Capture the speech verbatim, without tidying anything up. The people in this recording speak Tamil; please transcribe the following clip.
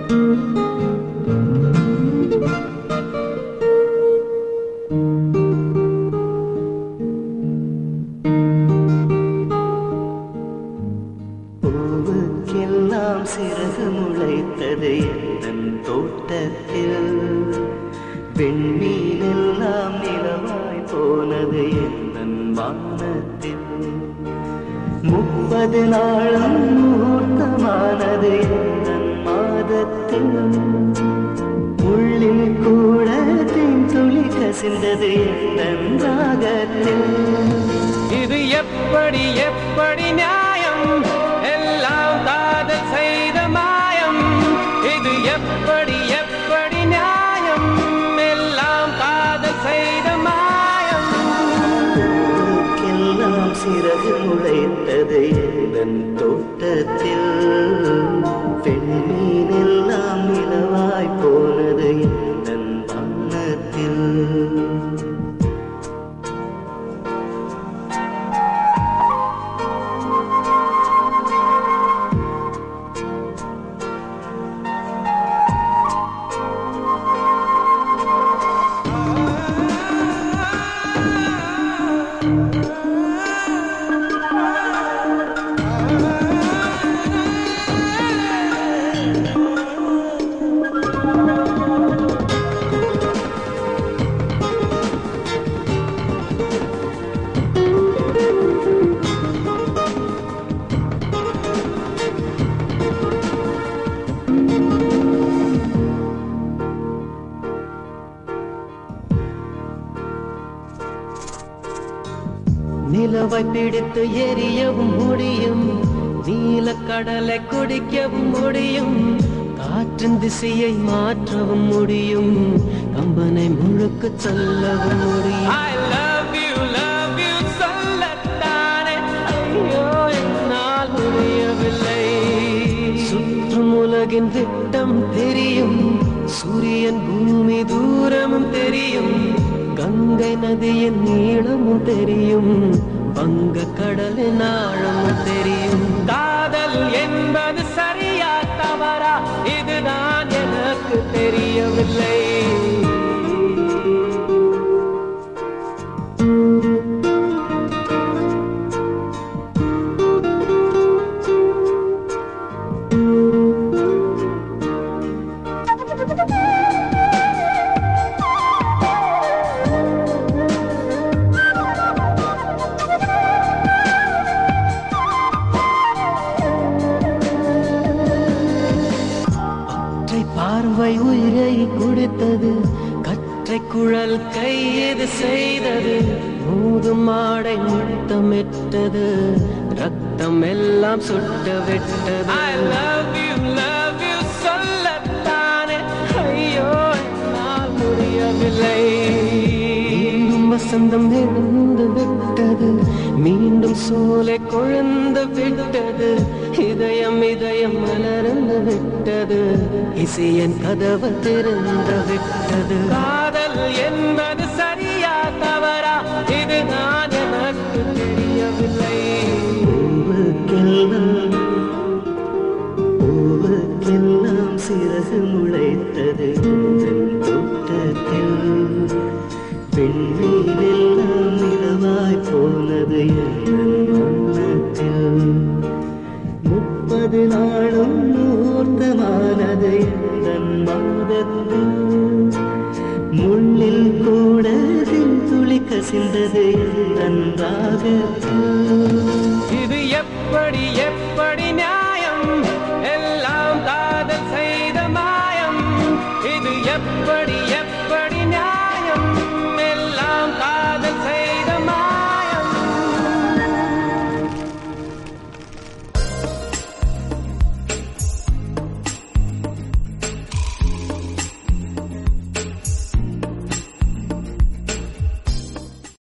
பூவுக்கெல்லாம் சிறகு முளைத்தது என் தோட்டத்தில், வெண்மீனெல்லாம் நிலவாய் போனது என் வானத்தில், முப்பது நாளும் முகூர்த்தமானது என் மாதத்தில், உள்ளில் கூட தேன்துளி கசிந்தது என் ராகத்தில். இது எப்படி எப்படி நியாயம், எல்லாம் காதல் செய்த மாயம். இது எப்படி எப்படி நியாயம், எல்லாம் காதல் செய்த மாயம். பூவுக்கெல்லாம் சிறகு முளைத்தது என் தோட்டத்தில், பெண்மீனெல்லாம் நிலவாய் போனது என் வானத்தில். நிலவை பிடித்து எரியவும் முடியும், நீலக்கடலை குடிக்கவும் முடியும், காற்றின் திசையை மாற்றவும் முடியும், கம்பனை முழுக்க சொல்லவும் முடியும். I love you, love you சொல்லத்தானே, ஐயோ என்னால் முடியவில்லை. சுற்றும் உலகின் விட்டம் தெரியும், சூரியன் பூமி தூரமும் தெரியும், கங்கை நதியின் நீளமும் தெரியும், வங்க கடலின் ஆழமும் தெரியும். காதல் என்பது சரியா தவறா, இதுதான் எனக்கு தெரியவில்லை. பார்வை உயிரை குடித்தது, கற்றை குழல் கையது செய்தது, மூதும் மாடை முத்தமிட்டது, ரத்தம் எல்லாம் சுட்ட விட்டது. I love you, love you சொல்லத்தானே, ஐயோ என்னால் முடியவில்லை. மீண்டும் வசந்தம் எழுந்து விட்டது, மீண்டும் சோலை கொழுந்து விட்டது, இதயம் இதயம் மலர்ந்து விட்டது, இசையன் கதவு திறந்து விட்டது. காதல் என்பது சரியா தவறா, இதுதான் எனக்கு தெரியவில்லை. பூவுக்கெல்லாம் பூவுக்கெல்லாம் சிறகு முளைத்தது என் தோட்டத்தில், பெண்மீனெல்லாம் நிலவாய் போனது என் வானத்தில், முப்பது நாளும் முகூர்த்தமானது என் மாதத்தில், முள்ளில் கூட துளி கசிந்தது என் ராகத்தில். இது எப்படி எப்படி நியாயம், எல்லாம் காதல் செய்த மாயம். இது எப்படி எப்படி